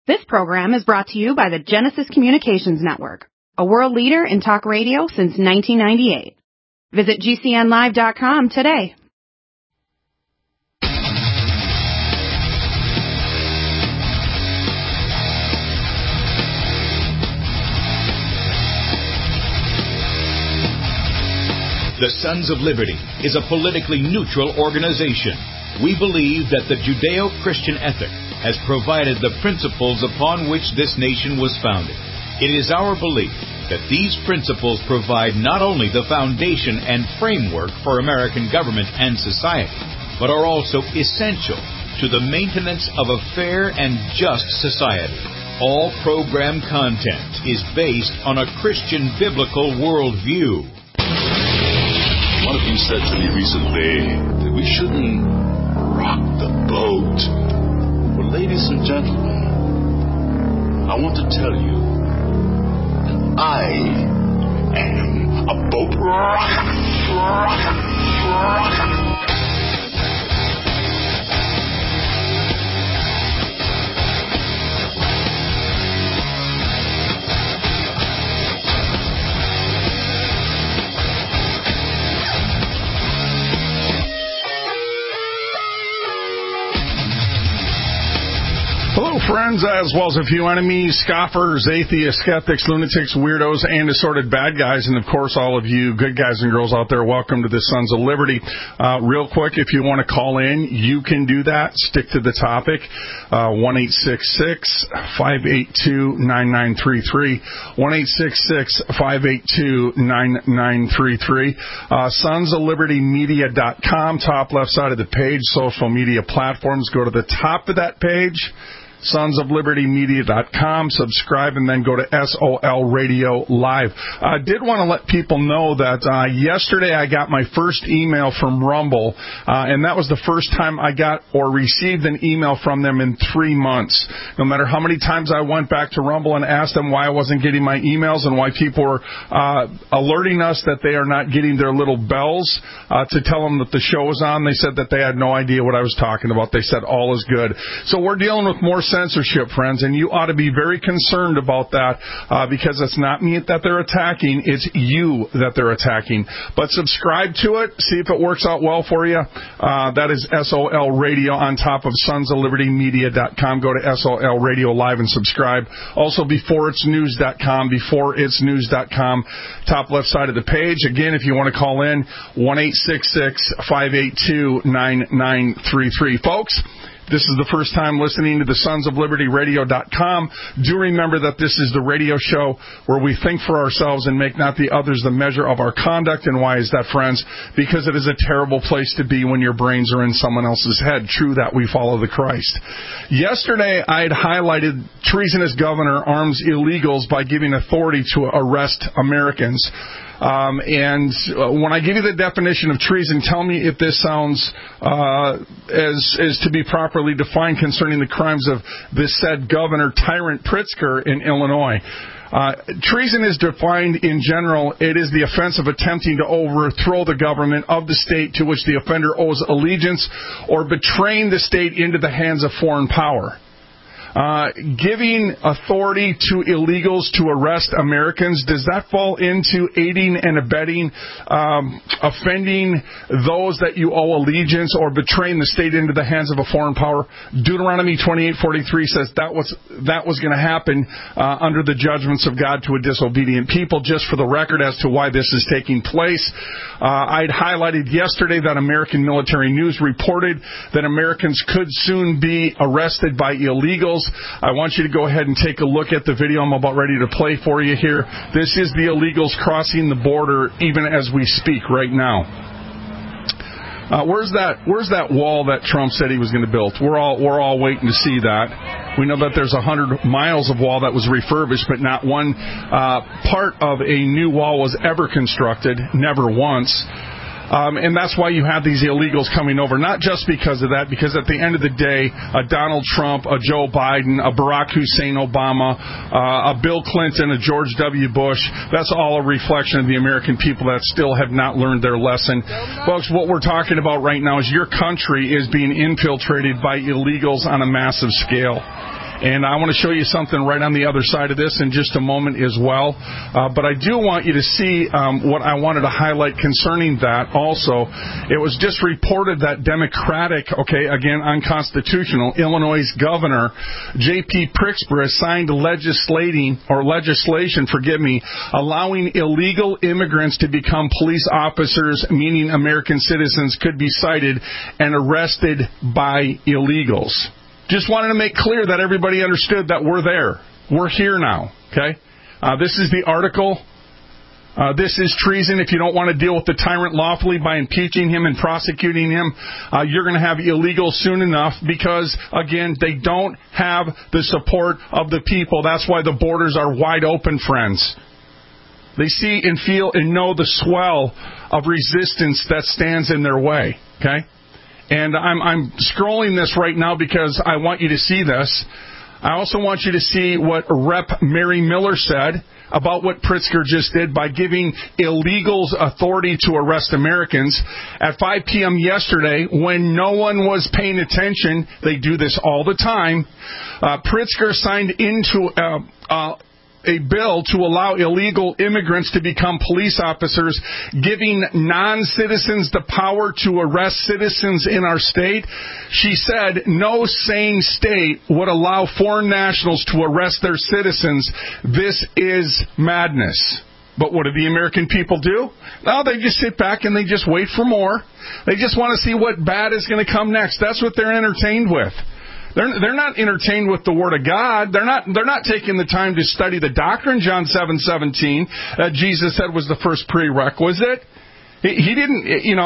This program is brought to you by the Genesis Communications Network, a world leader in talk radio since 1998. Visit GCNlive.com today. The Sons of Liberty is a politically neutral organization. We believe that the Judeo-Christian ethic has provided the principles upon which this nation was founded. It is our belief that these principles provide not only the foundation and framework for American government and society, but are also essential to the maintenance of a fair and just society. All program content is based on a Christian biblical worldview. One of you said to me recently that we shouldn't rock the boat. Well, ladies and gentlemen, I want to tell you that I am a boat rocker. Hello, friends, as well as a few enemies, scoffers, atheists, skeptics, lunatics, weirdos, and assorted bad guys, and, of course, all of you good guys and girls out there, welcome to the Sons of Liberty. Real quick, if you want to call in, you can do that. Stick to the topic, 1-866-582-9933, 1-866-582-9933, sonsoflibertymedia.com, top left side of the page, social media platforms. Go to the top of that page, sonsoflibertymedia.com, subscribe, and then go to SOL Radio Live. I did want to let people know that yesterday I got my first email from Rumble, and that was the first time I got or received an email from them in 3 months. No matter how many times I went back to Rumble and asked them why I wasn't getting my emails and why people were alerting us that they are not getting their little bells to tell them that the show is on, they said that they had no idea what I was talking about. They said all is good. So we're dealing with more censorship, friends, and you ought to be very concerned about that because it's not me that they're attacking, it's you that they're attacking. But subscribe to it, see if it works out well for you. That is SOL Radio on top of sonsoflibertymedia.com. Go to SOL Radio Live and subscribe. Also, beforeitsnews.com, beforeitsnews.com, top left side of the page. Again, if you want to call in, 1-866-582-9933. Folks, this is the first time listening to the sonsoflibertyradio.com. Do remember that this is the radio show where we think for ourselves and make not the others the measure of our conduct. And why is that, friends? Because it is a terrible place to be when your brains are in someone else's head. True that we follow the Christ. Yesterday, I had highlighted treasonous governor arms illegals by giving authority to arrest Americans. And when I give you the definition of treason, tell me if this sounds as to be properly defined concerning the crimes of this said Governor Tyrant Pritzker in Illinois. Treason is defined in general. It is the offense of attempting to overthrow the government of the state to which the offender owes allegiance or betraying the state into the hands of foreign power. Giving authority to illegals to arrest Americans, does that fall into aiding and abetting, offending those that you owe allegiance or betraying the state into the hands of a foreign power? Deuteronomy 28:43 says that was going to happen under the judgments of God to a disobedient people. Just for the record as to why this is taking place, I'd highlighted yesterday that American Military News reported that Americans could soon be arrested by illegals. I want you to go ahead and take a look at the video I'm about ready to play for you here. This is the illegals crossing the border even as we speak right now. Where's that wall that Trump said he was going to build? We're all waiting to see that. We know that there's 100 miles of wall that was refurbished, but not one part of a new wall was ever constructed, never once. And that's why you have these illegals coming over, not just because of that, because at the end of the day, a Donald Trump, a Joe Biden, a Barack Hussein Obama, a Bill Clinton, a George W. Bush, that's all a reflection of the American people that still have not learned their lesson. Folks, what we're talking about right now is your country is being infiltrated by illegals on a massive scale. And I want to show you something right on the other side of this in just a moment as well. But I do want you to see what I wanted to highlight concerning that also. It was just reported that Democratic, again, unconstitutional, Illinois governor J.P. Pritzker signed legislation, allowing illegal immigrants to become police officers, meaning American citizens could be cited and arrested by illegals. Just wanted to make clear that everybody understood that we're there. We're here now, okay? This is the article. This is treason. If you don't want to deal with the tyrant lawfully by impeaching him and prosecuting him, you're going to have illegals soon enough because, again, they don't have the support of the people. That's why the borders are wide open, friends. They see and feel and know the swell of resistance that stands in their way, okay? And I'm scrolling this right now because I want you to see this. I also want you to see what Rep. Mary Miller said about what Pritzker just did by giving illegals authority to arrest Americans. At 5 p.m. yesterday, when no one was paying attention, they do this all the time, Pritzker signed into a bill to allow illegal immigrants to become police officers, giving non-citizens the power to arrest citizens in our state. She said no sane state would allow foreign nationals to arrest their citizens. This is madness. But what do the American people do? No, they just sit back and they just wait for more. They just want to see what bad is going to come next. That's what they're entertained with. They're not entertained with the Word of God. They're not taking the time to study the doctrine, John 7:17, Jesus said was the first prerequisite. He didn't,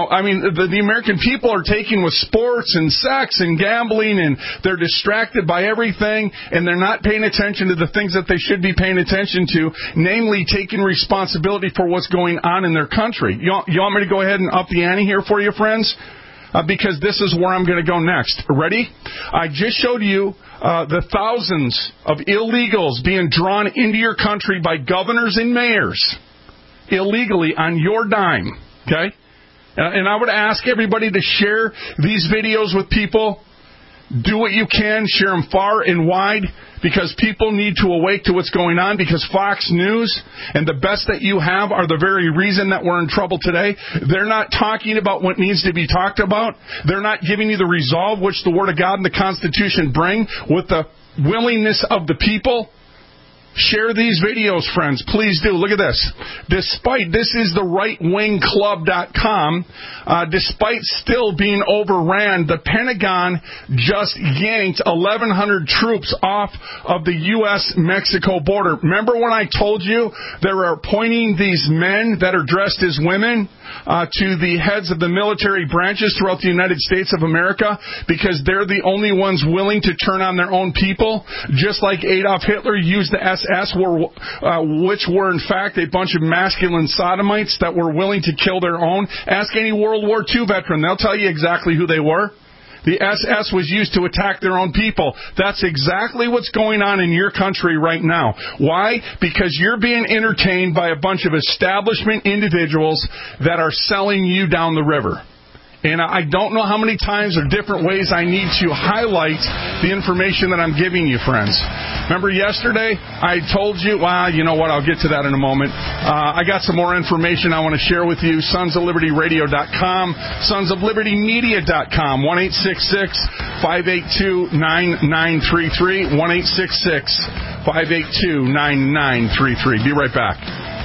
the American people are taken with sports and sex and gambling, and they're distracted by everything, and they're not paying attention to the things that they should be paying attention to, namely taking responsibility for what's going on in their country. You want me to go ahead and up the ante here for you, friends? Because this is where I'm going to go next. Ready? I just showed you the thousands of illegals being drawn into your country by governors and mayors illegally on your dime. Okay? And I would ask everybody to share these videos with people. Do what you can. Share them far and wide because people need to awake to what's going on because Fox News and the best that you have are the very reason that we're in trouble today. They're not talking about what needs to be talked about. They're not giving you the resolve which the Word of God and the Constitution bring with the willingness of the people. Share these videos, friends. Please do. Look at this. This is the rightwingclub.com. Despite still being overran, the Pentagon just yanked 1,100 troops off of the U.S.-Mexico border. Remember when I told you they were appointing these men that are dressed as women to the heads of the military branches throughout the United States of America because they're the only ones willing to turn on their own people, just like Adolf Hitler used the SS, which were in fact a bunch of masculine sodomites that were willing to kill their own. Ask any World War II veteran. They'll tell you exactly who they were. The SS was used to attack their own people. That's exactly what's going on in your country right now. Why? Because you're being entertained by a bunch of establishment individuals that are selling you down the river. And I don't know how many times or different ways I need to highlight the information that I'm giving you, friends. Remember yesterday, I told you, well, you know what, I'll get to that in a moment. I got some more information I want to share with you. sonsoflibertyradio.com, sonsoflibertymedia.com, 1-866-582-9933, 1-866-582-9933. Be right back.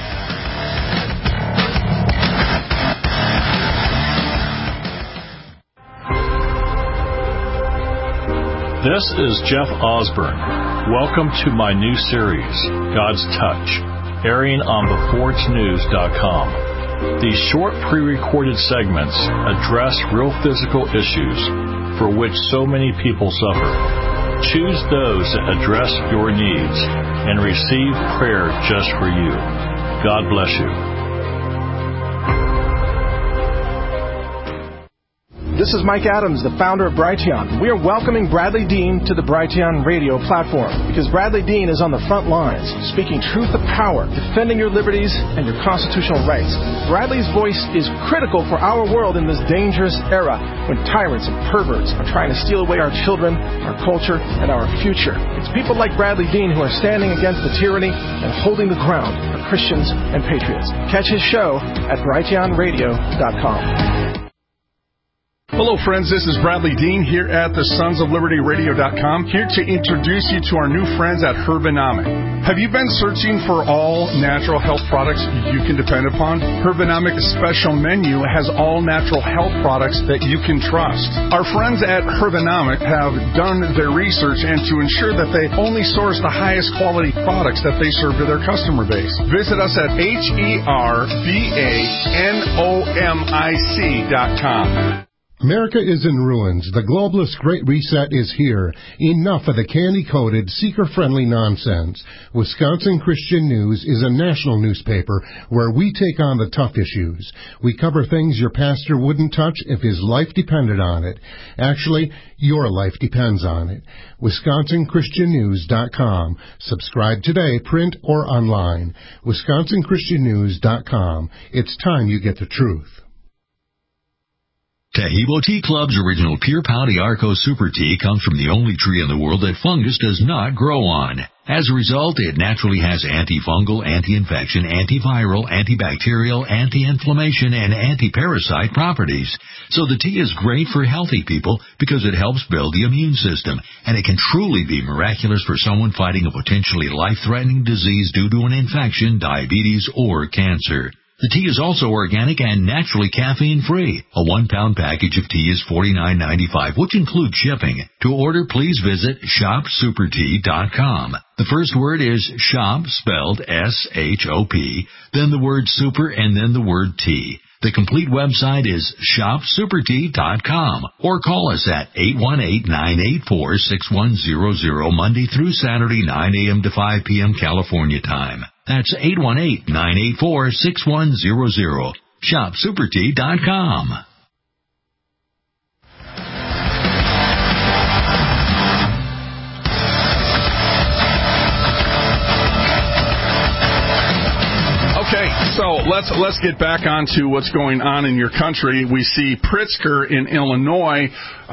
This is Jeff Osborne. Welcome to my new series, God's Touch, airing on theforgenews.com. These short pre-recorded segments address real physical issues for which so many people suffer. Choose those that address your needs and receive prayer just for you. God bless you. This is Mike Adams, the founder of Brighteon. We are welcoming Bradley Dean to the Brighteon radio platform because Bradley Dean is on the front lines, speaking truth to power, defending your liberties and your constitutional rights. Bradley's voice is critical for our world in this dangerous era when tyrants and perverts are trying to steal away our children, our culture, and our future. It's people like Bradley Dean who are standing against the tyranny and holding the ground for Christians and patriots. Catch his show at brighteonradio.com. Hello, friends. This is Bradley Dean here at the sonsoflibertyradio.com, here to introduce you to our new friends at Herbanomic. Have you been searching for all natural health products you can depend upon? Herbanomic's special menu has all natural health products that you can trust. Our friends at Herbanomic have done their research and to ensure that they only source the highest quality products that they serve to their customer base. Visit us at herbanomic.com. America is in ruins. The globalist Great Reset is here. Enough of the candy-coated, seeker-friendly nonsense. Wisconsin Christian News is a national newspaper where we take on the tough issues. We cover things your pastor wouldn't touch if his life depended on it. Actually, your life depends on it. WisconsinChristianNews.com. Subscribe today, print or online. WisconsinChristianNews.com. It's time you get the truth. Taheebo Tea Club's original Pure Pouty Arco Super Tea comes from the only tree in the world that fungus does not grow on. As a result, it naturally has antifungal, anti-infection, antiviral, antibacterial, anti-inflammation, and anti-parasite properties. So the tea is great for healthy people because it helps build the immune system, and it can truly be miraculous for someone fighting a potentially life-threatening disease due to an infection, diabetes, or cancer. The tea is also organic and naturally caffeine-free. A 1-pound package of tea is $49.95, which includes shipping. To order, please visit shopsupertea.com. The first word is shop, spelled S-H-O-P, then the word super, and then the word tea. The complete website is shopsupertea.com, or call us at 818-984-6100 Monday through Saturday, 9 a.m. to 5 p.m. California time. That's 818-984-6100. ShopSuperTea.com. Okay, so let's get back onto what's going on in your country. We see Pritzker in Illinois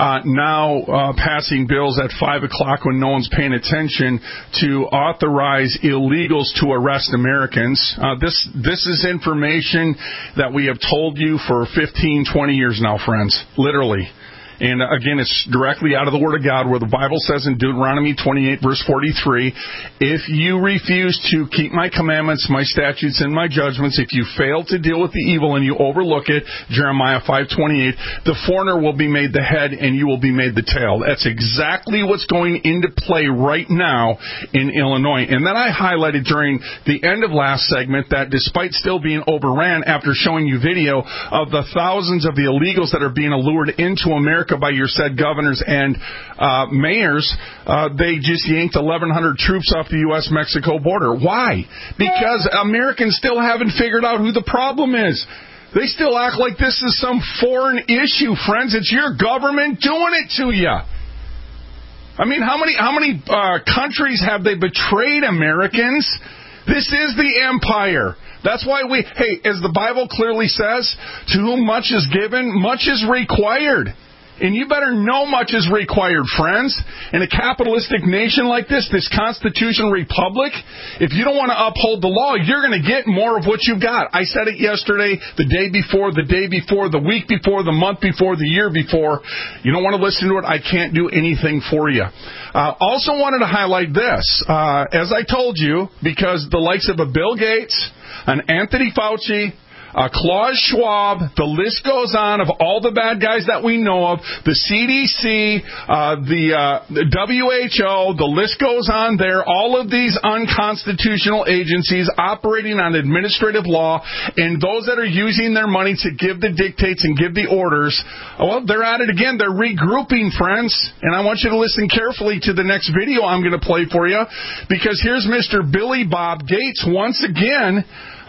now passing bills at 5 o'clock when no one's paying attention to authorize illegals to arrest Americans. This is information that we have told you for 15, 20 years now, friends, literally. And again, it's directly out of the Word of God, where the Bible says in Deuteronomy 28, verse 43, if you refuse to keep my commandments, my statutes, and my judgments, if you fail to deal with the evil and you overlook it, Jeremiah 5:28, the foreigner will be made the head and you will be made the tail. That's exactly what's going into play right now in Illinois. And then I highlighted during the end of last segment that despite still being overran after showing you video of the thousands of the illegals that are being allured into America by your said governors and mayors, they just yanked 1,100 troops off the U.S.-Mexico border. Why? Because Americans still haven't figured out who the problem is. They still act like this is some foreign issue, friends. It's your government doing it to you. I mean, how many countries have they betrayed Americans? This is the empire. That's why as the Bible clearly says, to whom much is given, much is required. And you better know much is required, friends. In a capitalistic nation like this constitutional republic, if you don't want to uphold the law, you're going to get more of what you've got. I said it yesterday, the day before, the week before, the month before, the year before. You don't want to listen to it, I can't do anything for you. Also wanted to highlight this. As I told you, because the likes of a Bill Gates, an Anthony Fauci, Klaus Schwab, the list goes on of all the bad guys that we know of, the CDC, the WHO, the list goes on there, all of these unconstitutional agencies operating on administrative law, and those that are using their money to give the dictates and give the orders, well, they're at it again. They're regrouping, friends, and I want you to listen carefully to the next video I'm going to play for you, because here's Mr. Billy Bob Gates once again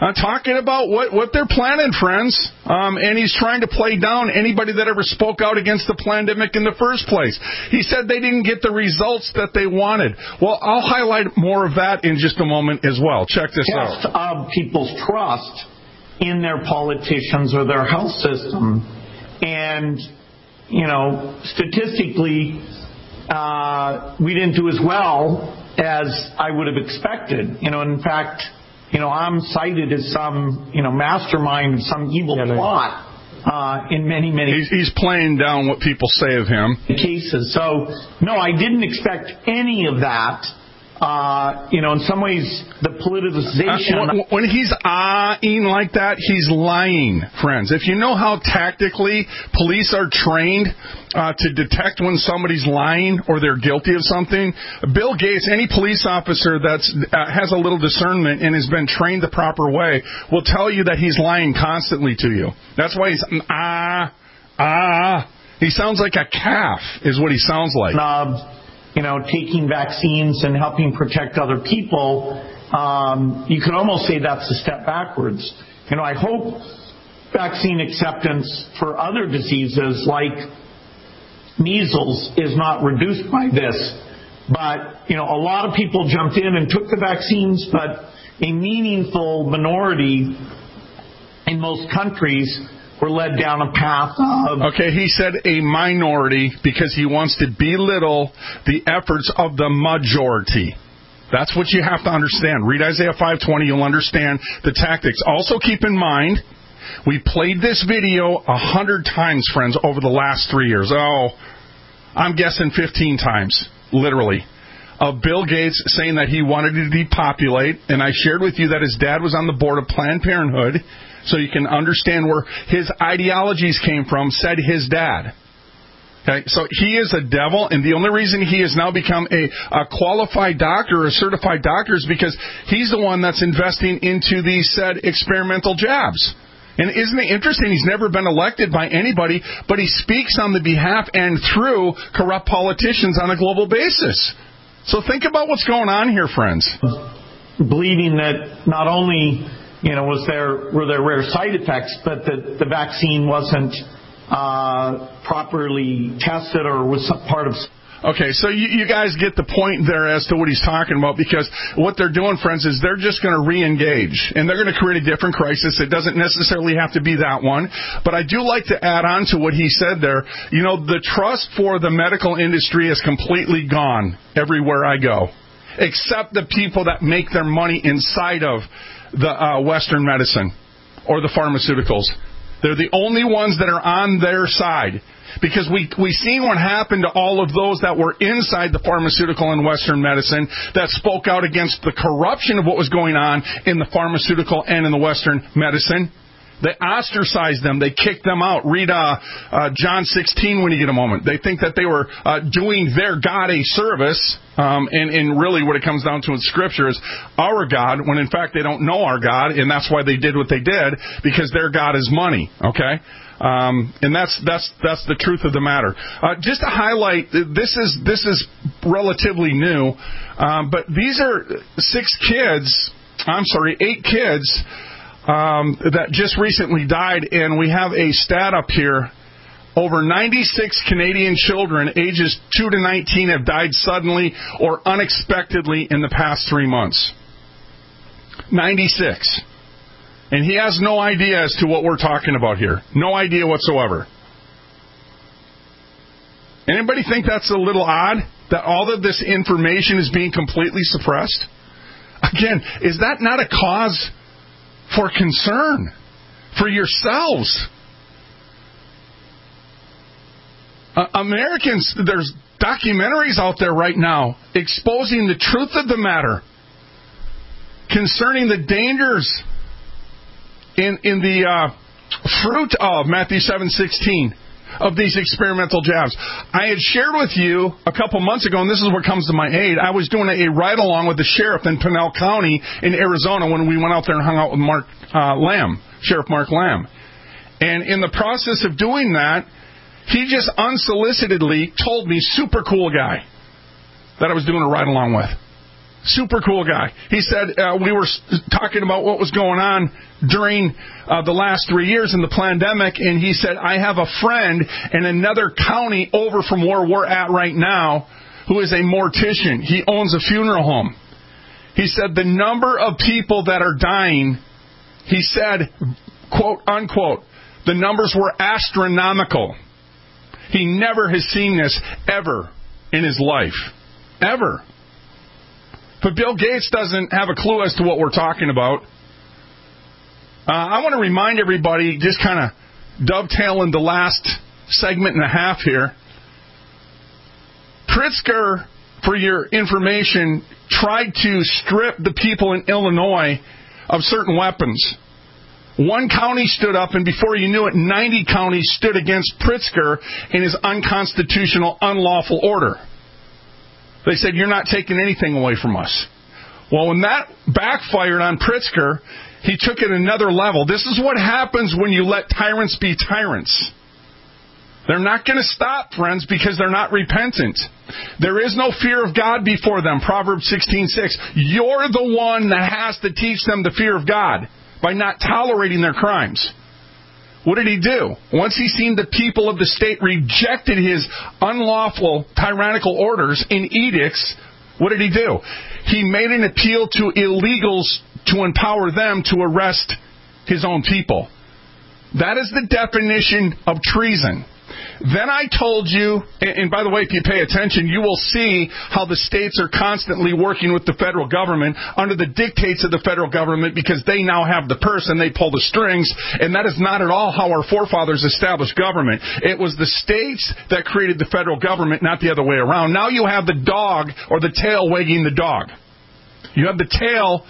talking about what they're planning, friends. And he's trying to play down anybody that ever spoke out against the pandemic in the first place. He said they didn't get the results that they wanted. Well, I'll highlight more of that in just a moment as well. Check this out. Of people's trust in their politicians or their health system. And, statistically, we didn't do as well as I would have expected. In fact, I'm cited as some, mastermind of some evil plot in many. He's playing down what people say of him. Cases. So, no, I didn't expect any of that. In some ways, the politicization. When he's ah-ing like that, he's lying, friends. If you know how tactically police are trained to detect when somebody's lying or they're guilty of something, Bill Gates, any police officer that has a little discernment and has been trained the proper way, will tell you that he's lying constantly to you. That's why he's He sounds like a calf, is what he sounds like. Taking vaccines and helping protect other people, you could almost say that's a step backwards. I hope vaccine acceptance for other diseases like measles is not reduced by this. But, a lot of people jumped in and took the vaccines, but a meaningful minority in most countries were led down a path of... Okay, he said a minority because he wants to belittle the efforts of the majority. That's what you have to understand. Read Isaiah 5:20, you'll understand the tactics. Also keep in mind, we played this video 100 times, friends, over the last 3 years. I'm guessing 15 times, literally, of Bill Gates saying that he wanted to depopulate, and I shared with you that his dad was on the board of Planned Parenthood, so you can understand where his ideologies came from, said his dad. Okay, so he is a devil, and the only reason he has now become a qualified doctor, a certified doctor, is because he's the one that's investing into these said experimental jabs. And isn't it interesting? He's never been elected by anybody, but he speaks on the behalf and through corrupt politicians on a global basis. So think about what's going on here, friends. Believing that not only... were there rare side effects, but the vaccine wasn't properly tested or was part of... Okay, so you guys get the point there as to what he's talking about, because what they're doing, friends, is they're just going to re-engage, and they're going to create a different crisis. It doesn't necessarily have to be that one, but I do like to add on to what he said there. The trust for the medical industry is completely gone everywhere I go, except the people that make their money inside of the Western medicine or the pharmaceuticals. They're the only ones that are on their side, because we seen what happened to all of those that were inside the pharmaceutical and Western medicine that spoke out against the corruption of what was going on in the pharmaceutical and in the Western medicine. They ostracized them. They kicked them out. Read John 16 when you get a moment. They think that they were doing their God a service, and really what it comes down to in Scripture is our God, when in fact they don't know our God, and that's why they did what they did, because their God is money. Okay, and that's the truth of the matter. Just to highlight, this is relatively new, but these are 8 kids. That just recently died, and we have a stat up here. Over 96 Canadian children ages 2 to 19 have died suddenly or unexpectedly in the past 3 months. 96. And he has no idea as to what we're talking about here. No idea whatsoever. Anybody think that's a little odd? That all of this information is being completely suppressed? Again, is that not a cause for concern for yourselves? Americans, there's documentaries out there right now exposing the truth of the matter concerning the dangers in the fruit of Matthew 7:16 of these experimental jabs. I had shared with you a couple months ago, and this is what comes to my aid, I was doing a ride-along with the sheriff in Pinal County in Arizona when we went out there and hung out with Sheriff Mark Lamb. And in the process of doing that, he just unsolicitedly told me, super cool guy, that I was doing a ride-along with. Super cool guy. He said we were talking about what was going on during the last 3 years in the pandemic, and he said, I have a friend in another county over from where we're at right now who is a mortician. He owns a funeral home. He said the number of people that are dying, he said, quote, unquote, the numbers were astronomical. He never has seen this ever in his life. Ever. But Bill Gates doesn't have a clue as to what we're talking about. I want to remind everybody, just kind of dovetailing the last segment and a half here, Pritzker, for your information, tried to strip the people in Illinois of certain weapons. One county stood up, and before you knew it, 90 counties stood against Pritzker in his unconstitutional, unlawful order. They said, you're not taking anything away from us. Well, when that backfired on Pritzker, he took it another level. This is what happens when you let tyrants be tyrants. They're not going to stop, friends, because they're not repentant. There is no fear of God before them, Proverbs 16:6. You're the one that has to teach them the fear of God by not tolerating their crimes. What did he do? Once he seen the people of the state rejected his unlawful tyrannical orders and edicts, what did he do? He made an appeal to illegals to empower them to arrest his own people. That is the definition of treason. Then I told you, and by the way, if you pay attention, you will see how the states are constantly working with the federal government under the dictates of the federal government because they now have the purse and they pull the strings, and that is not at all how our forefathers established government. It was the states that created the federal government, not the other way around. Now you have the dog or the tail wagging the dog. You have the tail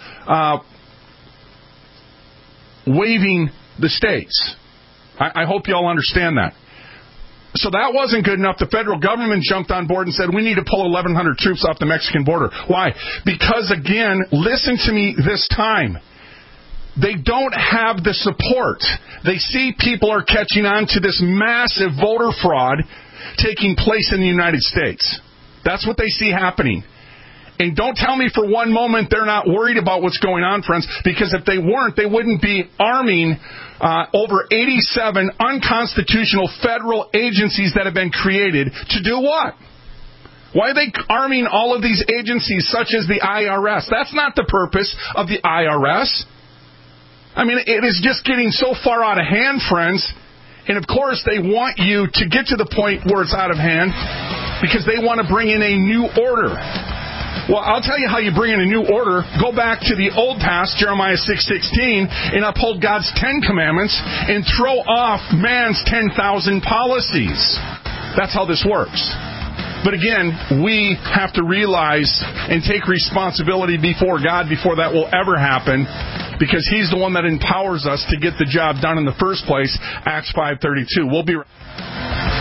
waving the states. I hope you all understand that. So that wasn't good enough. The federal government jumped on board and said, we need to pull 1,100 troops off the Mexican border. Why? Because, again, listen to me this time. They don't have the support. They see people are catching on to this massive voter fraud taking place in the United States. That's what they see happening. And don't tell me for one moment they're not worried about what's going on, friends, because if they weren't, they wouldn't be arming over 87 unconstitutional federal agencies that have been created to do what? Why are they arming all of these agencies such as the IRS? That's not the purpose of the IRS. I mean, it is just getting so far out of hand, friends. And, of course, they want you to get to the point where it's out of hand because they want to bring in a new order. Well, I'll tell you how you bring in a new order. Go back to the old past, Jeremiah 6:16, and uphold God's 10 commandments and throw off man's 10,000 policies. That's how this works. But again, we have to realize and take responsibility before God before that will ever happen, because He's the one that empowers us to get the job done in the first place. Acts 5:32. We'll be right back.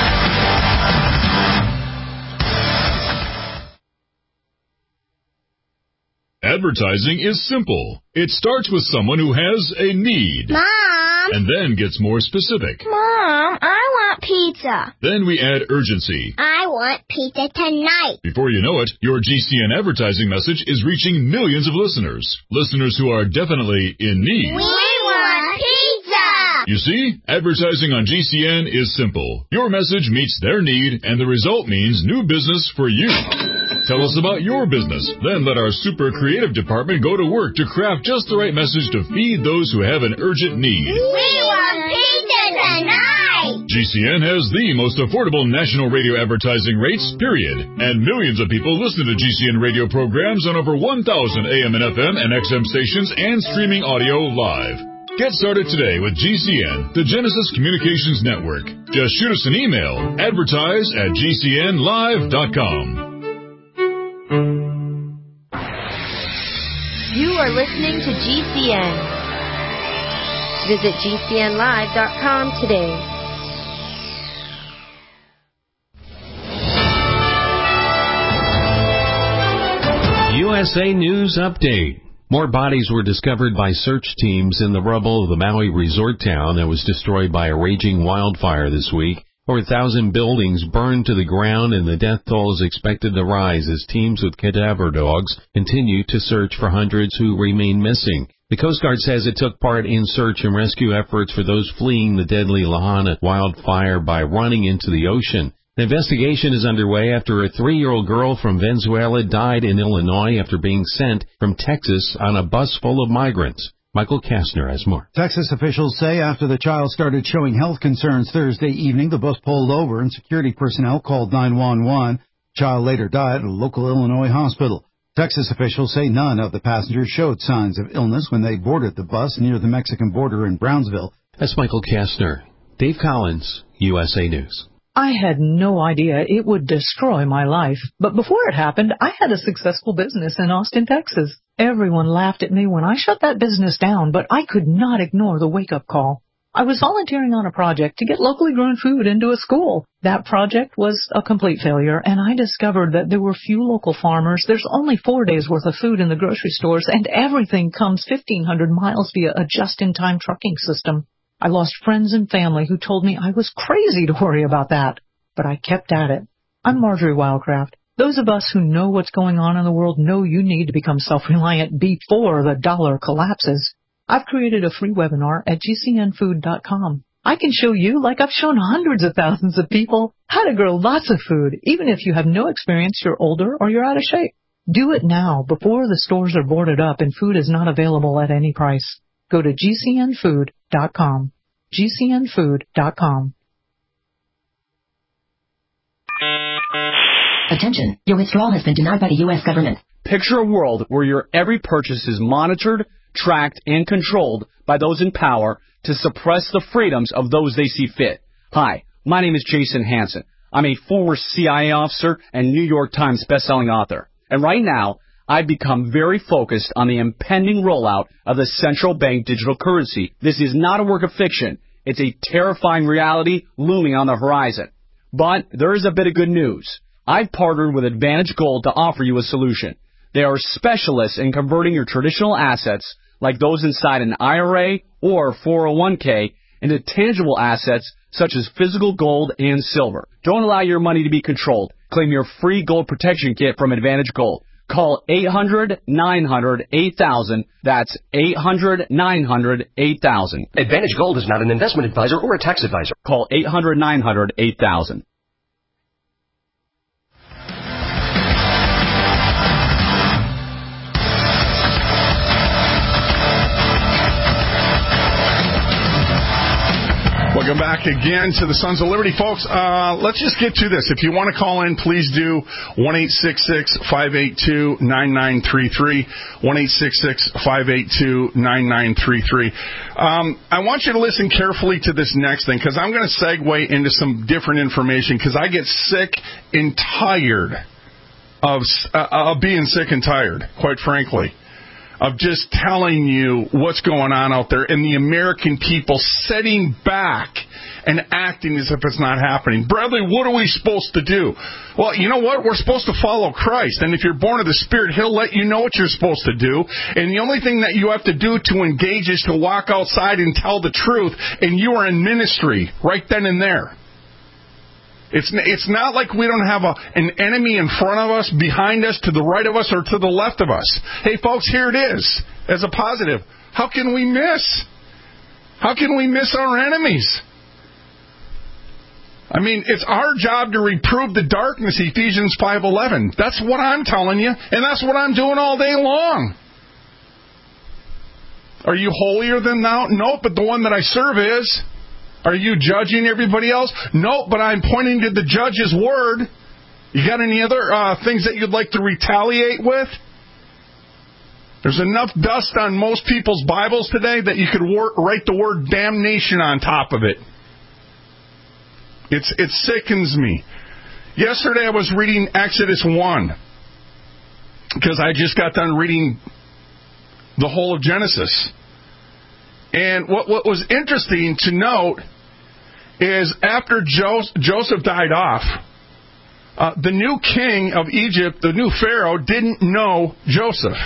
Advertising is simple. It starts with someone who has a need. Mom! And then gets more specific. Mom, I want pizza. Then we add urgency. I want pizza tonight. Before you know it, your GCN advertising message is reaching millions of listeners. Listeners who are definitely in need. We want pizza! You see, advertising on GCN is simple. Your message meets their need, and the result means new business for you. Tell us about your business. Then let our super creative department go to work to craft just the right message to feed those who have an urgent need. We want pizza tonight! GCN has the most affordable national radio advertising rates, period. And millions of people listen to GCN radio programs on over 1,000 AM and FM and XM stations and streaming audio live. Get started today with GCN, the Genesis Communications Network. Just shoot us an email, advertise@gcnlive.com. You are listening to GCN. Visit GCNlive.com today. USA News Update. More bodies were discovered by search teams in the rubble of the Maui resort town that was destroyed by a raging wildfire this week. Over 1,000 buildings burned to the ground, and the death toll is expected to rise as teams with cadaver dogs continue to search for hundreds who remain missing. The Coast Guard says it took part in search and rescue efforts for those fleeing the deadly Lahaina wildfire by running into the ocean. The investigation is underway after a 3-year-old girl from Venezuela died in Illinois after being sent from Texas on a bus full of migrants. Michael Kastner has more. Texas officials say after the child started showing health concerns Thursday evening, the bus pulled over and security personnel called 911. The child later died at a local Illinois hospital. Texas officials say none of the passengers showed signs of illness when they boarded the bus near the Mexican border in Brownsville. That's Michael Kastner. Dave Collins, USA News. I had no idea it would destroy my life, but before it happened, I had a successful business in Austin, Texas. Everyone laughed at me when I shut that business down, but I could not ignore the wake-up call. I was volunteering on a project to get locally grown food into a school. That project was a complete failure, and I discovered that there were few local farmers. There's only 4 days' worth of food in the grocery stores, and everything comes 1,500 miles via a just-in-time trucking system. I lost friends and family who told me I was crazy to worry about that, but I kept at it. I'm Marjorie Wildcraft. Those of us who know what's going on in the world know you need to become self-reliant before the dollar collapses. I've created a free webinar at gcnfood.com. I can show you, like I've shown hundreds of thousands of people, how to grow lots of food, even if you have no experience, you're older, or you're out of shape. Do it now before the stores are boarded up and food is not available at any price. Go to gcnfood.com. gcnfood.com. Attention, your withdrawal has been denied by the U.S. government. Picture a world where your every purchase is monitored, tracked, and controlled by those in power to suppress the freedoms of those they see fit. Hi, my name is Jason Hansen. I'm a former CIA officer and New York Times bestselling author. And right now, I've become very focused on the impending rollout of the central bank digital currency. This is not a work of fiction. It's a terrifying reality looming on the horizon. But there is a bit of good news. I've partnered with Advantage Gold to offer you a solution. They are specialists in converting your traditional assets, like those inside an IRA or 401k, into tangible assets such as physical gold and silver. Don't allow your money to be controlled. Claim your free gold protection kit from Advantage Gold. Call 800-900-8000. That's 800-900-8000. Advantage Gold is not an investment advisor or a tax advisor. Call 800-900-8000. Welcome back again to the Sons of Liberty, folks. Let's just get to this. If you want to call in, please do 1-866-582-9933, 1-866-582-9933. I want you to listen carefully to this next thing, because I'm going to segue into some different information, because I get sick and tired of being sick and tired, quite frankly, of just telling you what's going on out there and the American people sitting back and acting as if it's not happening. Bradley, what are we supposed to do? Well, you know what? We're supposed to follow Christ. And if you're born of the Spirit, He'll let you know what you're supposed to do. And the only thing that you have to do to engage is to walk outside and tell the truth. And you are in ministry right then and there. It's not like we don't have an enemy in front of us, behind us, to the right of us, or to the left of us. Hey, folks, here it is as a positive. How can we miss? How can we miss our enemies? I mean, it's our job to reprove the darkness, Ephesians 5:11. That's what I'm telling you, and that's what I'm doing all day long. Are you holier than thou? No, but the one that I serve is. Are you judging everybody else? No, but I'm pointing to the judge's word. You got any other things that you'd like to retaliate with? There's enough dust on most people's Bibles today that you could write the word damnation on top of it. It sickens me. Yesterday I was reading Exodus 1 because I just got done reading the whole of Genesis. And what was interesting to note is after Joseph died off, the new king of Egypt, the new Pharaoh, didn't know Joseph.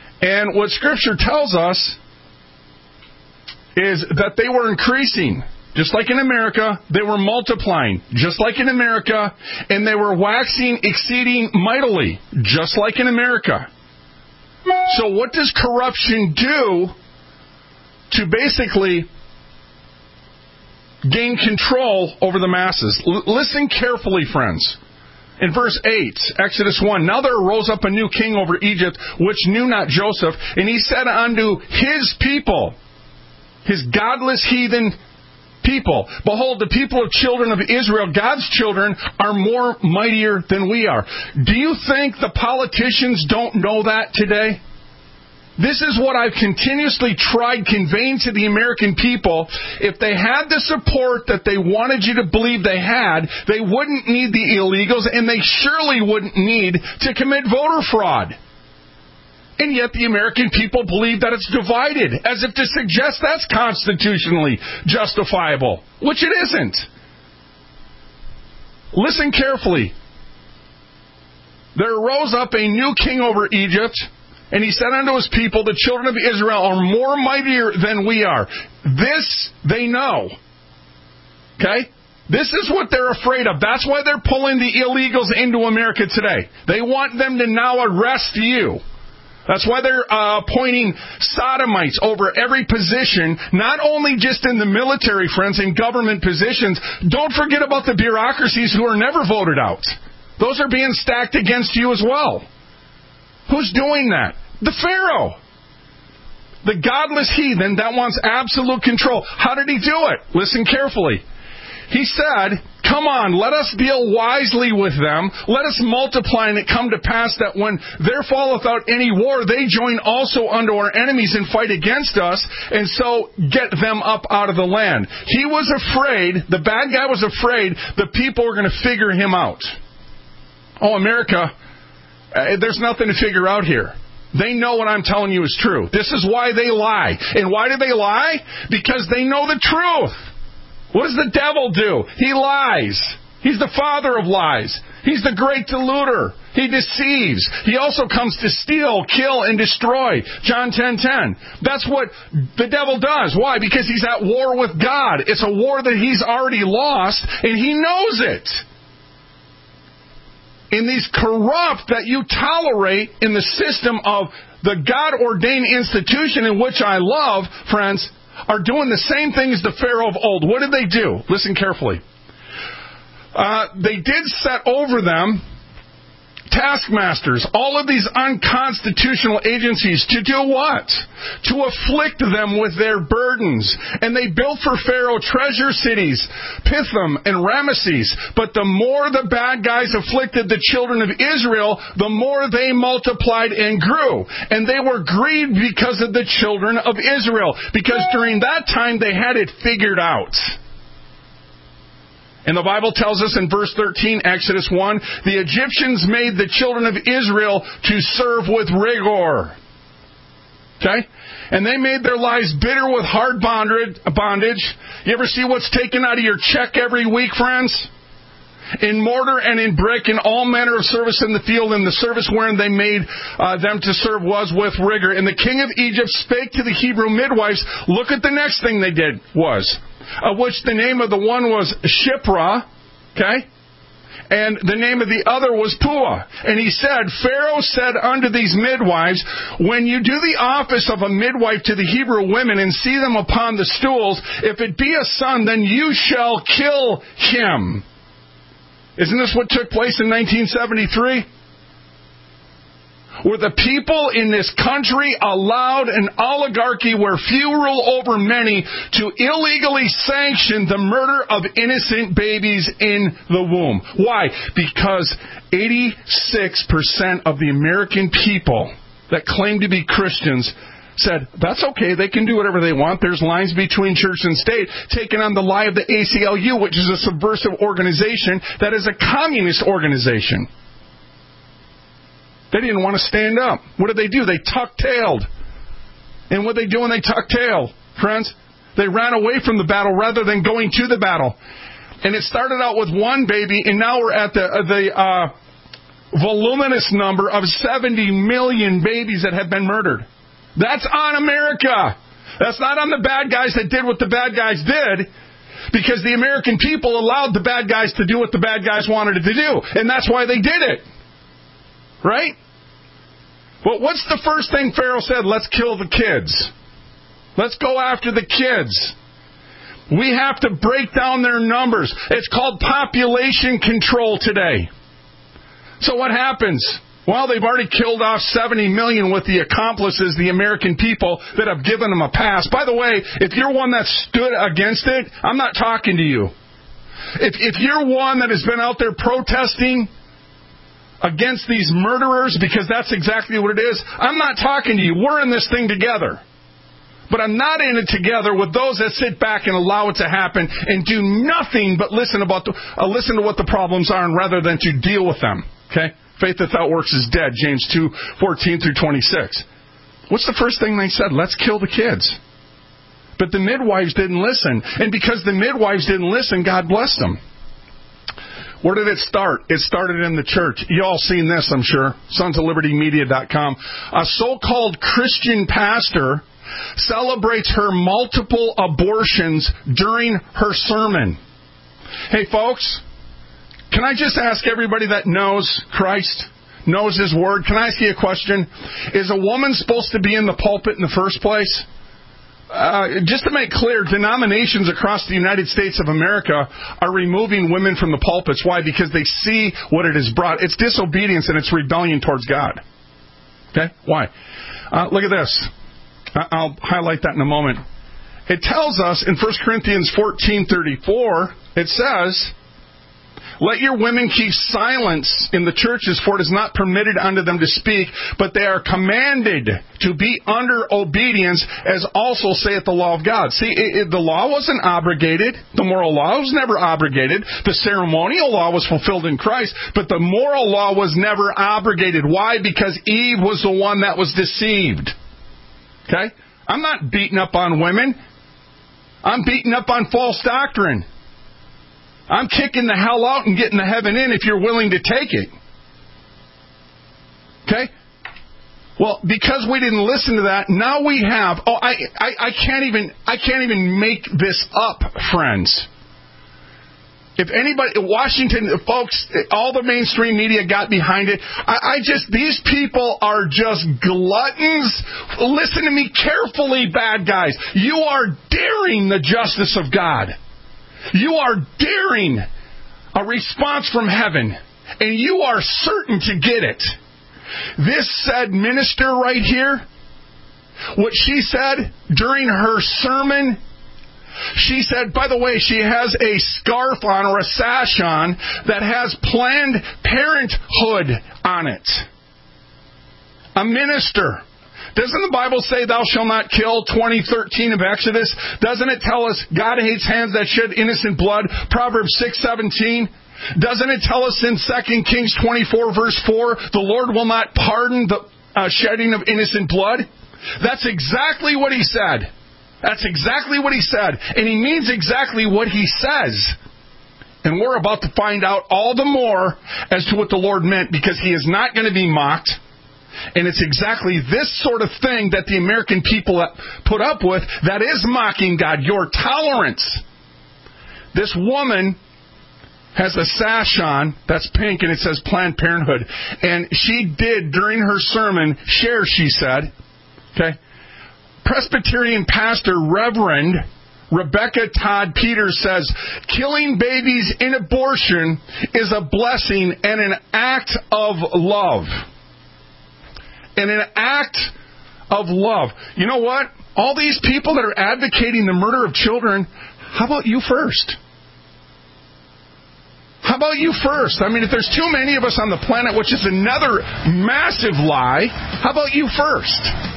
And what Scripture tells us is that they were increasing. just like in America. They were multiplying, just like in America. And they were waxing exceeding mightily, just like in America. So what does corruption do to basically gain control over the masses? Listen carefully, friends. In verse 8, Exodus 1, now there arose up a new king over Egypt, which knew not Joseph, and he said unto his people, his godless heathen people, behold, the people of children of Israel, God's children, are more mightier than we are. Do you think the politicians don't know that today? This is what I've continuously tried conveying to the American people. If they had the support that they wanted you to believe they had, they wouldn't need the illegals, and they surely wouldn't need to commit voter fraud. And yet the American people believe that it's divided, as if to suggest that's constitutionally justifiable, which it isn't. Listen carefully. There arose up a new king over Egypt, and he said unto his people, the children of Israel are more mightier than we are. This they know. Okay? This is what they're afraid of. That's why they're pulling the illegals into America today. They want them to now arrest you. That's why they're appointing sodomites over every position, not only just in the military, friends, in government positions. Don't forget about the bureaucracies who are never voted out. Those are being stacked against you as well. Who's doing that? The Pharaoh. The godless heathen that wants absolute control. How did he do it? Listen carefully. He said, come on, let us deal wisely with them. Let us multiply, and it come to pass that when there falleth out any war, they join also unto our enemies and fight against us, and so get them up out of the land. He was afraid, the bad guy was afraid, the people were going to figure him out. Oh, America, there's nothing to figure out here. They know what I'm telling you is true. This is why they lie. And why do they lie? Because they know the truth. What does the devil do? He lies. He's the father of lies. He's the great deluder. He deceives. He also comes to steal, kill, and destroy. John 10:10. That's what the devil does. Why? Because he's at war with God. It's a war that he's already lost, and he knows it. And these corrupt that you tolerate in the system of the God-ordained institution in which I love, friends, are doing the same thing as the Pharaoh of old. What did they do? Listen carefully. They did set over them taskmasters, all of these unconstitutional agencies, to do what? To afflict them with their burdens. And they built for Pharaoh treasure cities, Pithom and Ramesses. But the more the bad guys afflicted the children of Israel, the more they multiplied and grew. And they were grieved because of the children of Israel, because during that time they had it figured out. And the Bible tells us in verse 13, Exodus 1, the Egyptians made the children of Israel to serve with rigor. Okay? And they made their lives bitter with hard bondage. You ever see what's taken out of your check every week, friends? In mortar and in brick, in all manner of service in the field, and the service wherein they made them to serve was with rigor. And the king of Egypt spake to the Hebrew midwives. Look at the next thing they did was, of which the name of the one was Shiphrah, okay? And the name of the other was Puah. And he said, Pharaoh said unto these midwives, when you do the office of a midwife to the Hebrew women and see them upon the stools, if it be a son, then you shall kill him. Isn't this what took place in 1973? Where the people in this country allowed an oligarchy where few rule over many to illegally sanction the murder of innocent babies in the womb. Why? Because 86% of the American people that claim to be Christians said, that's okay, they can do whatever they want. There's lines between church and state, taking on the lie of the ACLU, which is a subversive organization that is a communist organization. They didn't want to stand up. What did they do? They tuck-tailed. And what they do when they tuck-tail, friends? They ran away from the battle rather than going to the battle. And it started out with one baby, and now we're at the voluminous number of 70 million babies that have been murdered. That's on America. That's not on the bad guys that did what the bad guys did. Because the American people allowed the bad guys to do what the bad guys wanted it to do. And that's why they did it. Right? But what's the first thing Pharaoh said? Let's kill the kids. Let's go after the kids. We have to break down their numbers. It's called population control today. So what happens? Well, they've already killed off 70 million with the accomplices, the American people, that have given them a pass. By the way, if you're one that stood against it, I'm not talking to you. If you're one that has been out there protesting against these murderers, because that's exactly what it is, I'm not talking to you. We're in this thing together. But I'm not in it together with those that sit back and allow it to happen and do nothing but listen to what the problems are, and rather than to deal with them. Okay? Faith without works is dead, James 2:14 through 26. What's the first thing they said? Let's kill the kids. But the midwives didn't listen. And because the midwives didn't listen, God blessed them. Where did it start? It started in the church. You all seen this, I'm sure. SonsOfLibertyMedia.com. A so-called Christian pastor celebrates her multiple abortions during her sermon. Hey, folks, can I just ask everybody that knows Christ, knows His Word, can I ask you a question? Is a woman supposed to be in the pulpit in the first place? Just to make clear, denominations across the United States of America are removing women from the pulpits. Why? Because they see what it has brought. It's disobedience and it's rebellion towards God. Okay? Why? Look at this. I'll highlight that in a moment. It tells us in 1 Corinthians 14:34, it says, let your women keep silence in the churches, for it is not permitted unto them to speak, but they are commanded to be under obedience, as also saith the law of God. See, the law wasn't abrogated. The moral law was never abrogated. The ceremonial law was fulfilled in Christ, but the moral law was never abrogated. Why? Because Eve was the one that was deceived. Okay? I'm not beating up on women. I'm beating up on false doctrine. I'm kicking the hell out and getting the heaven in if you're willing to take it. Okay? Well, because we didn't listen to that, now we have. Oh, I can't even make this up, friends. If anybody, Washington, folks, all the mainstream media got behind it. These people are just gluttons. Listen to me carefully, bad guys. You are daring the justice of God. You are daring a response from heaven, and you are certain to get it. This said minister right here, what she said during her sermon, she said, by the way, she has a scarf on or a sash on that has Planned Parenthood on it. A minister. Doesn't the Bible say thou shalt not kill, 20:13 of Exodus? Doesn't it tell us God hates hands that shed innocent blood, Proverbs 6:17? Doesn't it tell us in 2 Kings 24 verse 4, the Lord will not pardon the shedding of innocent blood? That's exactly what He said. That's exactly what He said. And He means exactly what He says. And we're about to find out all the more as to what the Lord meant, because He is not going to be mocked. And it's exactly this sort of thing that the American people put up with that is mocking God. Your tolerance. This woman has a sash on that's pink and it says Planned Parenthood. And she did, during her sermon, share, she said, okay, Presbyterian pastor Reverend Rebecca Todd Peters says, killing babies in abortion is a blessing and an act of love. And an act of love. You know what? All these people that are advocating the murder of children, how about you first? How about you first? I mean, if there's too many of us on the planet, which is another massive lie, how about you first?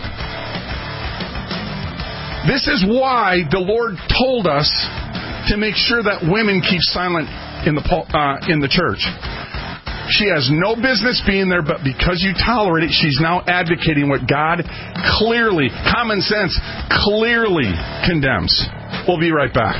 This is why the Lord told us to make sure that women keep silent in the church. She has no business being there, but because you tolerate it, she's now advocating what God clearly, common sense, clearly condemns. We'll be right back.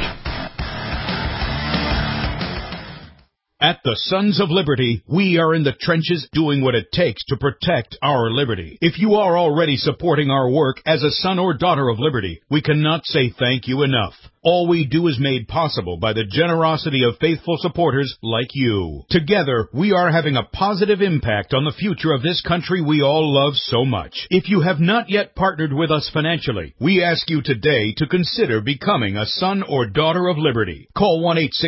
At the Sons of Liberty, we are in the trenches doing what it takes to protect our liberty. If you are already supporting our work as a son or daughter of liberty, we cannot say thank you enough. All we do is made possible by the generosity of faithful supporters like you. Together, we are having a positive impact on the future of this country we all love so much. If you have not yet partnered with us financially, we ask you today to consider becoming a son or daughter of liberty. Call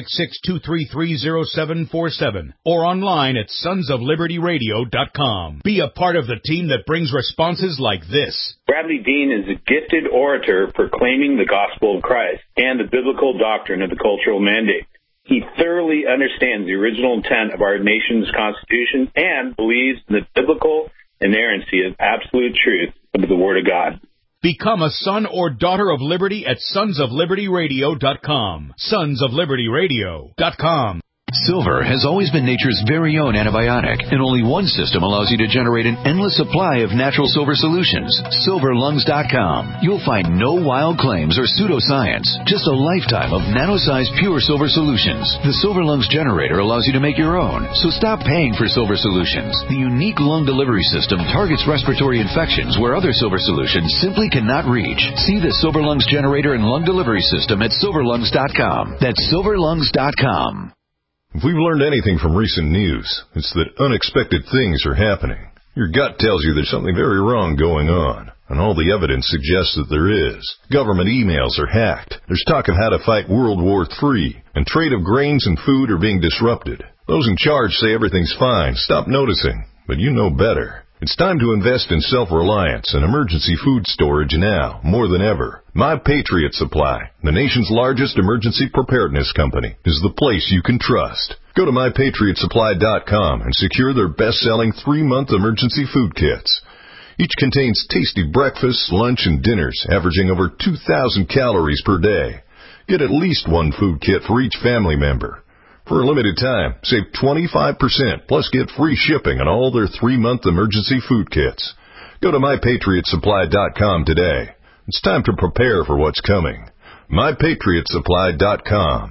1-866-233-0747 or online at sonsoflibertyradio.com. Be a part of the team that brings responses like this. Bradley Dean is a gifted orator proclaiming the gospel of Christ and the biblical doctrine of the cultural mandate. He thoroughly understands the original intent of our nation's Constitution and believes in the biblical inerrancy of absolute truth of the Word of God. Become a son or daughter of liberty at sonsoflibertyradio.com. sonsoflibertyradio.com. Silver has always been nature's very own antibiotic, and only one system allows you to generate an endless supply of natural silver solutions. SilverLungs.com. You'll find no wild claims or pseudoscience, just a lifetime of nano-sized pure silver solutions. The Silver Lungs generator allows you to make your own, so stop paying for silver solutions. The unique lung delivery system targets respiratory infections where other silver solutions simply cannot reach. See the Silver Lungs generator and lung delivery system at SilverLungs.com. That's SilverLungs.com. If we've learned anything from recent news, it's that unexpected things are happening. Your gut tells you there's something very wrong going on, and all the evidence suggests that there is. Government emails are hacked. There's talk of how to fight World War III, and trade of grains and food are being disrupted. Those in charge say everything's fine. Stop noticing, but you know better. It's time to invest in self-reliance and emergency food storage now, more than ever. My Patriot Supply, the nation's largest emergency preparedness company, is the place you can trust. Go to MyPatriotSupply.com and secure their best-selling 3-month emergency food kits. Each contains tasty breakfasts, lunch, and dinners, averaging over 2,000 calories per day. Get at least one food kit for each family member. For a limited time, save 25%, plus get free shipping on all their 3-month emergency food kits. Go to MyPatriotSupply.com today. It's time to prepare for what's coming. MyPatriotSupply.com.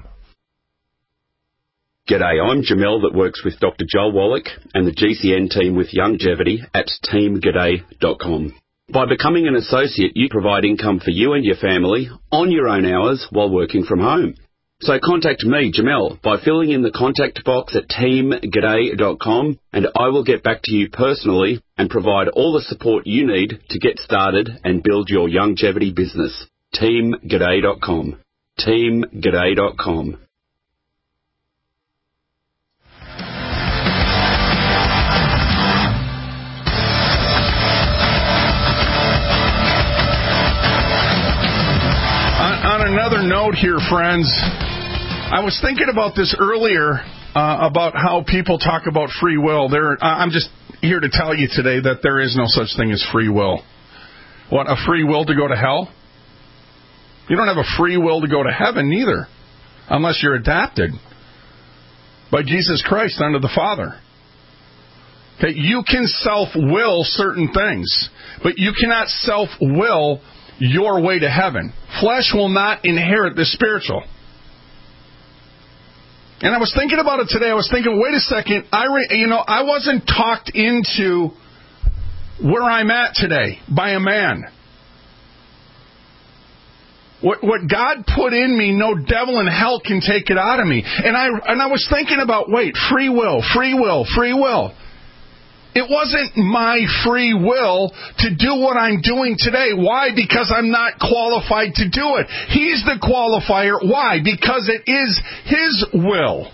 G'day, I'm Jamel that works with Dr. Joel Wallach and the GCN team with Longevity at teamg'day.com. By becoming an associate, you provide income for you and your family on your own hours while working from home. So contact me, Jamel, by filling in the contact box at teamg'day.com, and I will get back to you personally and provide all the support you need to get started and build your longevity business. teamg'day.com. teamg'day.com. On another note here, friends, I was thinking about this earlier, about how people talk about free will. I'm just here to tell you today that there is no such thing as free will. What, a free will to go to hell? You don't have a free will to go to heaven, neither, unless you're adopted by Jesus Christ unto the Father. Okay, you can self-will certain things, but you cannot self-will your way to heaven. Flesh will not inherit the spiritual. And I was thinking about it today. I was thinking, wait a second, I wasn't talked into where I'm at today by a man. What God put in me, no devil in hell can take it out of me. And I was thinking about, free will. It wasn't my free will to do what I'm doing today. Why? Because I'm not qualified to do it. He's the qualifier. Why? Because it is His will.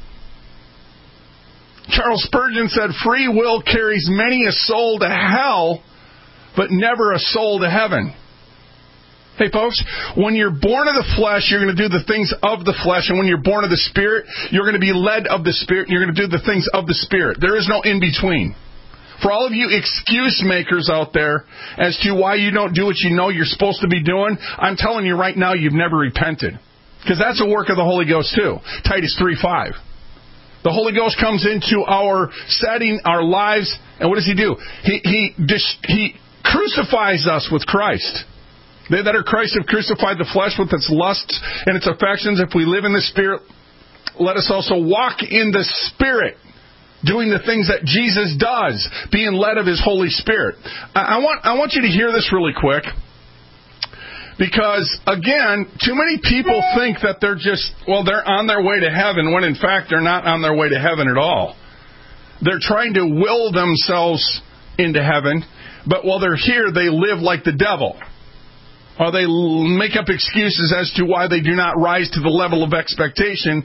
Charles Spurgeon said, free will carries many a soul to hell, but never a soul to heaven. Hey, folks, when you're born of the flesh, you're going to do the things of the flesh. And when you're born of the Spirit, you're going to be led of the Spirit. You're going to do the things of the Spirit. There is no in-between. For all of you excuse makers out there as to why you don't do what you know you're supposed to be doing, I'm telling you right now, you've never repented. Because that's a work of the Holy Ghost too. Titus 3:5. The Holy Ghost comes into our setting, our lives, and what does He do? He crucifies us with Christ. They that are Christ have crucified the flesh with its lusts and its affections. If we live in the Spirit, let us also walk in the Spirit, doing the things that Jesus does, being led of His Holy Spirit. I want you to hear this really quick. Because, again, too many people think that they're on their way to heaven, when in fact they're not on their way to heaven at all. They're trying to will themselves into heaven, but while they're here, they live like the devil. Or they make up excuses as to why they do not rise to the level of expectation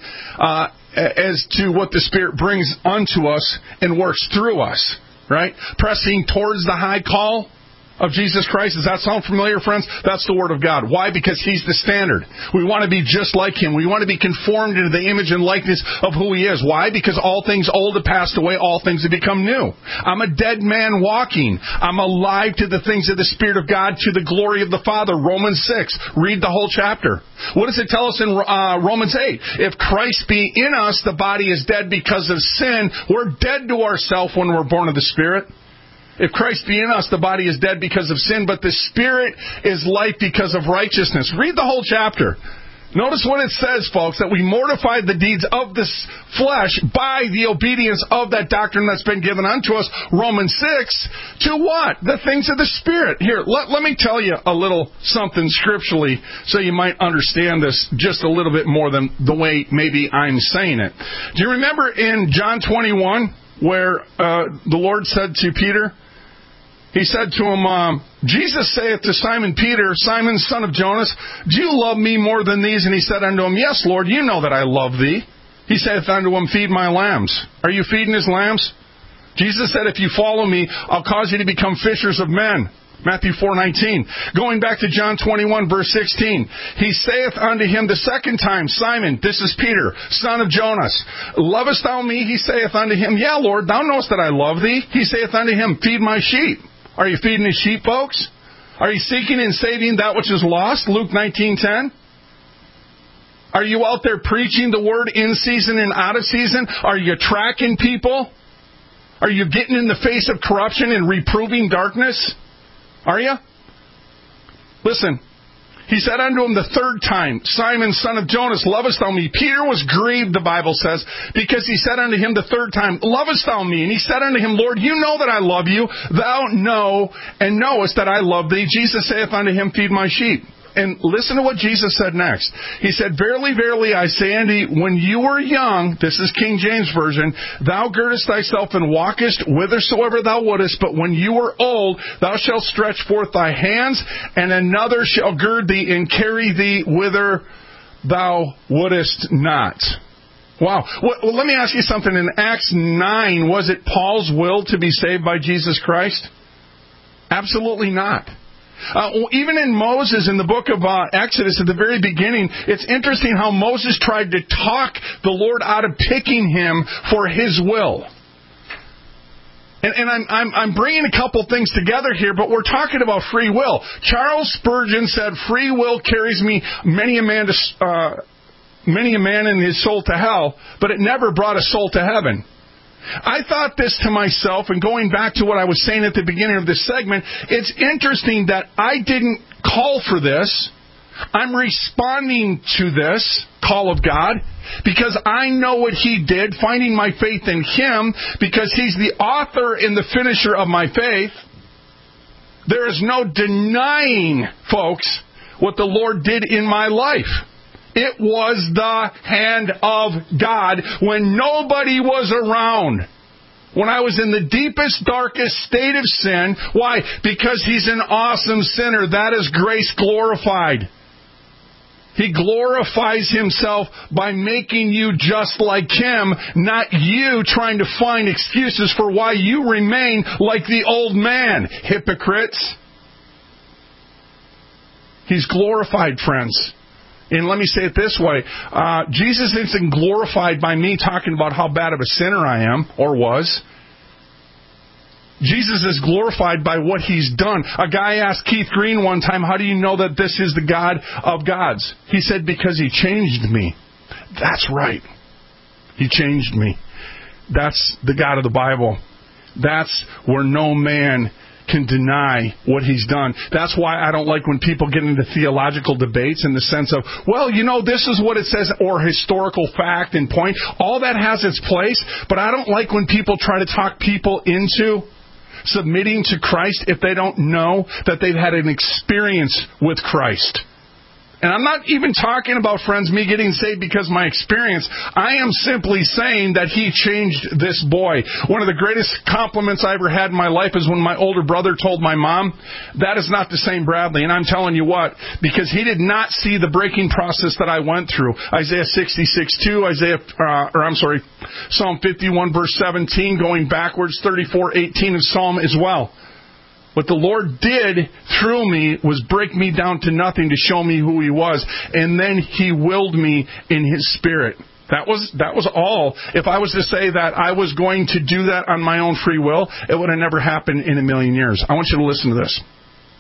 as to what the Spirit brings unto us and works through us, right? Pressing towards the high call of Jesus Christ. Does that sound familiar, friends? That's the Word of God. Why? Because He's the standard. We want to be just like Him. We want to be conformed into the image and likeness of who He is. Why? Because all things old have passed away, all things have become new. I'm a dead man walking. I'm alive to the things of the Spirit of God, to the glory of the Father. Romans 6. Read the whole chapter. What does it tell us in Romans 8? If Christ be in us, the body is dead because of sin. We're dead to ourselves when we're born of the Spirit. If Christ be in us, the body is dead because of sin, but the Spirit is life because of righteousness. Read the whole chapter. Notice what it says, folks, that we mortify the deeds of this flesh by the obedience of that doctrine that's been given unto us. Romans 6, to what? The things of the Spirit. Here, let me tell you a little something scripturally so you might understand this just a little bit more than the way maybe I'm saying it. Do you remember in John 21 where the Lord said to Peter, He said to him, Jesus saith to Simon Peter, Simon, son of Jonas, do you love me more than these? And he said unto him, Yes, Lord, you know that I love thee. He saith unto him, Feed my lambs. Are you feeding his lambs? Jesus said, If you follow me, I'll cause you to become fishers of men. Matthew 4:19. Going back to John 21, verse 16. He saith unto him the second time, Simon, this is Peter, son of Jonas, lovest thou me? He saith unto him, Yeah, Lord, thou knowest that I love thee. He saith unto him, Feed my sheep. Are you feeding his sheep, folks? Are you seeking and saving that which is lost? Luke 19:10. Are you out there preaching the word in season and out of season? Are you tracking people? Are you getting in the face of corruption and reproving darkness? Are you? Listen. He said unto him the third time, Simon, son of Jonas, lovest thou me? Peter was grieved, the Bible says, because he said unto him the third time, Lovest thou me? And he said unto him, Lord, you know that I love you. Thou know and knowest that I love thee. Jesus saith unto him, Feed my sheep. And listen to what Jesus said next. He said, Verily, verily, I say unto you, when you were young, this is King James Version, thou girdest thyself and walkest whithersoever thou wouldest, but when you are old, thou shalt stretch forth thy hands, and another shall gird thee and carry thee whither thou wouldest not. Wow. Well, let me ask you something. In Acts 9, was it Paul's will to be saved by Jesus Christ? Absolutely not. Even in Moses, in the book of Exodus, at the very beginning, it's interesting how Moses tried to talk the Lord out of picking him for His will. And I'm bringing a couple things together here, but we're talking about free will. Charles Spurgeon said, "Free will carries many a man and his soul to hell, but it never brought a soul to heaven." I thought this to myself, and going back to what I was saying at the beginning of this segment, it's interesting that I didn't call for this. I'm responding to this call of God because I know what He did, finding my faith in Him, because He's the author and the finisher of my faith. There is no denying, folks, what the Lord did in my life. It was the hand of God when nobody was around. When I was in the deepest, darkest state of sin. Why? Because He's an awesome sinner. That is grace glorified. He glorifies Himself by making you just like Him, not you trying to find excuses for why you remain like the old man. Hypocrites. He's glorified, friends. And let me say it this way. Jesus isn't glorified by me talking about how bad of a sinner I am, or was. Jesus is glorified by what He's done. A guy asked Keith Green one time, how do you know that this is the God of gods? He said, because He changed me. That's right. He changed me. That's the God of the Bible. That's where no man can deny what He's done. That's why I don't like when people get into theological debates in the sense of, well, you know, this is what it says, or historical fact and point. All that has its place, but I don't like when people try to talk people into submitting to Christ if they don't know that they've had an experience with Christ? And I'm not even talking about, friends, me getting saved because of my experience. I am simply saying that he changed this boy. One of the greatest compliments I ever had in my life is when my older brother told my mom, that is not the same Bradley. And I'm telling you what, because he did not see the breaking process that I went through. Isaiah 66:2, Psalm 51 verse 17, going backwards, 34:18 of Psalm as well. What the Lord did through me was break me down to nothing to show me who he was. And then he willed me in his spirit. That was all. If I was to say that I was going to do that on my own free will, it would have never happened in a million years. I want you to listen to this.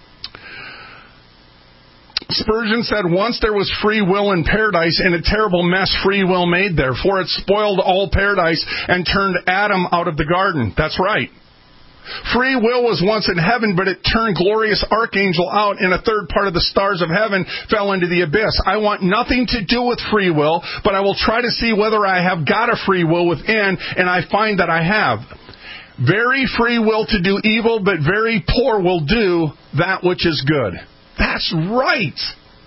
Spurgeon said, once there was free will in paradise, and a terrible mess free will made there, for it spoiled all paradise and turned Adam out of the garden. That's right. Free will was once in heaven, but it turned glorious archangel out, and a third part of the stars of heaven fell into the abyss. I want nothing to do with free will, but I will try to see whether I have got a free will within, and I find that I have. Very free will to do evil, but very poor will do that which is good. That's right.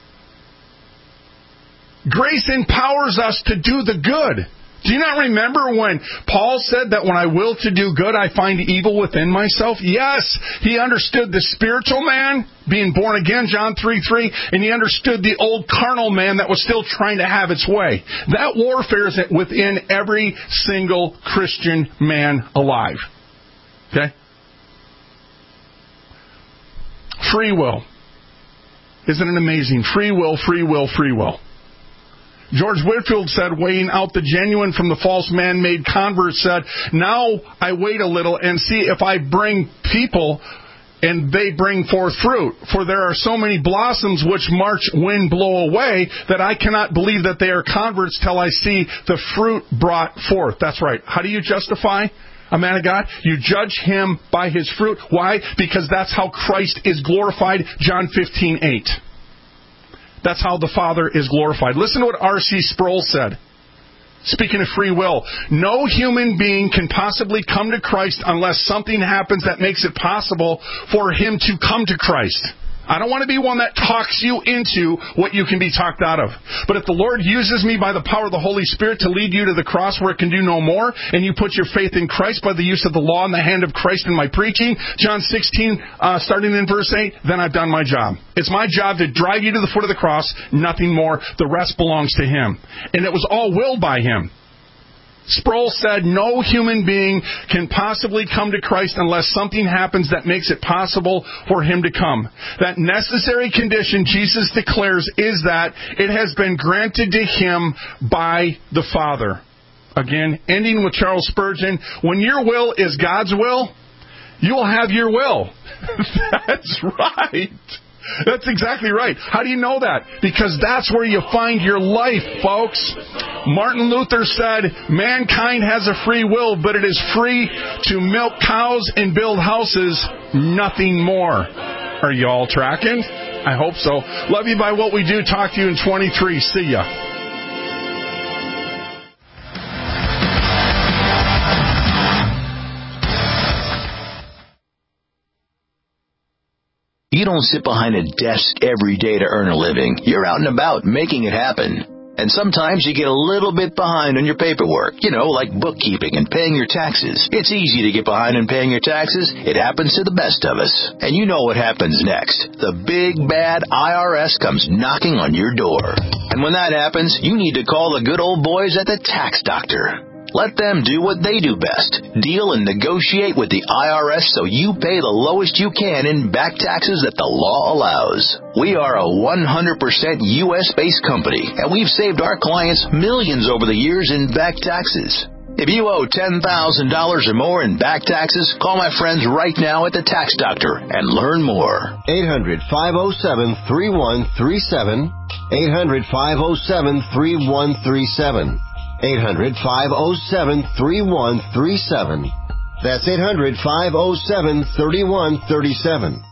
Grace empowers us to do the good. Do you not remember when Paul said that when I will to do good, I find evil within myself? Yes, he understood the spiritual man being born again, John 3:3, and he understood the old carnal man that was still trying to have its way. That warfare is within every single Christian man alive. Okay? Free will. Isn't it amazing? Free will, free will, free will. George Whitefield said, weighing out the genuine from the false man-made convert, said, now I wait a little and see if I bring people and they bring forth fruit. For there are so many blossoms which March wind blow away that I cannot believe that they are converts till I see the fruit brought forth. That's right. How do you justify a man of God? You judge him by his fruit. Why? Because that's how Christ is glorified. John 15:8. That's how the Father is glorified. Listen to what R.C. Sproul said. Speaking of free will, no human being can possibly come to Christ unless something happens that makes it possible for him to come to Christ. I don't want to be one that talks you into what you can be talked out of. But if the Lord uses me by the power of the Holy Spirit to lead you to the cross where it can do no more, and you put your faith in Christ by the use of the law in the hand of Christ in my preaching, John 16, starting in verse 8, then I've done my job. It's my job to drive you to the foot of the cross, nothing more. The rest belongs to him. And it was all willed by him. Sproul said, no human being can possibly come to Christ unless something happens that makes it possible for him to come. That necessary condition, Jesus declares, is that it has been granted to him by the Father. Again, ending with Charles Spurgeon, when your will is God's will, you will have your will. That's right. That's exactly right. How do you know that? Because that's where you find your life, folks. Martin Luther said, mankind has a free will, but it is free to milk cows and build houses, nothing more. Are you all tracking? I hope so. Love you by what we do. Talk to you in 23. See ya. You don't sit behind a desk every day to earn a living. You're out and about making it happen. And sometimes you get a little bit behind on your paperwork, like bookkeeping and paying your taxes. It's easy to get behind on paying your taxes. It happens to the best of us. And you know what happens next. The big, bad IRS comes knocking on your door. And when that happens, you need to call the good old boys at the Tax Doctor. Let them do what they do best. Deal and negotiate with the IRS so you pay the lowest you can in back taxes that the law allows. We are a 100% U.S.-based company, and we've saved our clients millions over the years in back taxes. If you owe $10,000 or more in back taxes, call my friends right now at the Tax Doctor and learn more. 800-507-3137. 800-507-3137. 800-507-3137. That's 800-507-3137.